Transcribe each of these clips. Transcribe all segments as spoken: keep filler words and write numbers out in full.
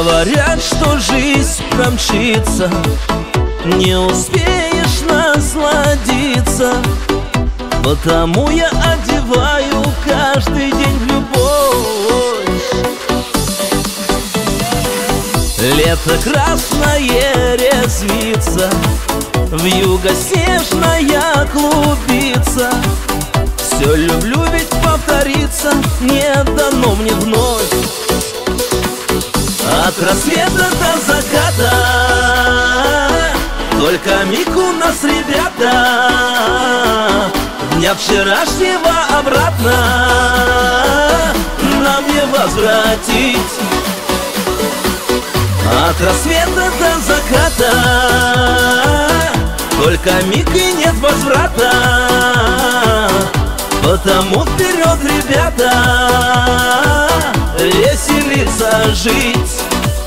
Говорят, что жизнь промчится, не успеешь насладиться. Потому я одеваю каждый день в любовь. Лето красное резвится, вьюга снежная клубится. Все люблю, ведь повториться не дано мне вновь. От рассвета до заката только миг у нас, ребята. Дня вчерашнего обратно нам не возвратить. От рассвета до заката только миг и нет возврата. Потому вперед, ребята, веселиться, жить.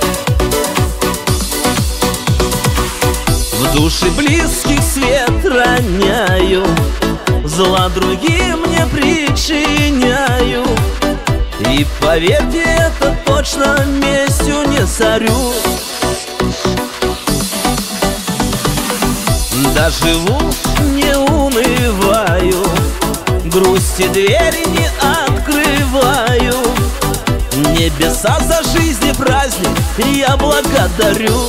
В душе близких свет роняю, зла другим не причиняю. И поверьте, это точно местью не сорю. Доживу, не унываю, грусти двери не открываю. Небеса за жизнь и праздник я благодарю.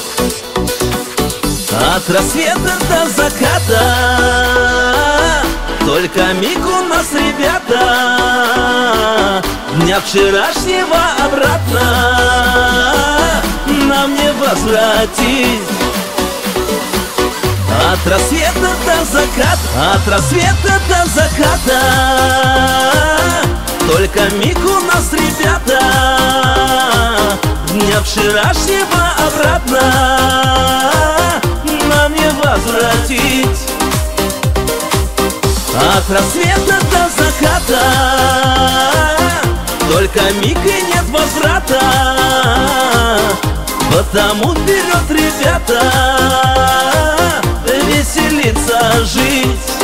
От рассвета до заката только миг у нас, ребята. Дня вчерашнего обратно нам не возвратить. От рассвета до заката, от рассвета до заката только миг у нас, ребята. Дня вчерашнего обратно нам не возвратить. От рассвета до заката только миг и нет возврата. Потому вперед, ребята, веселиться, жить.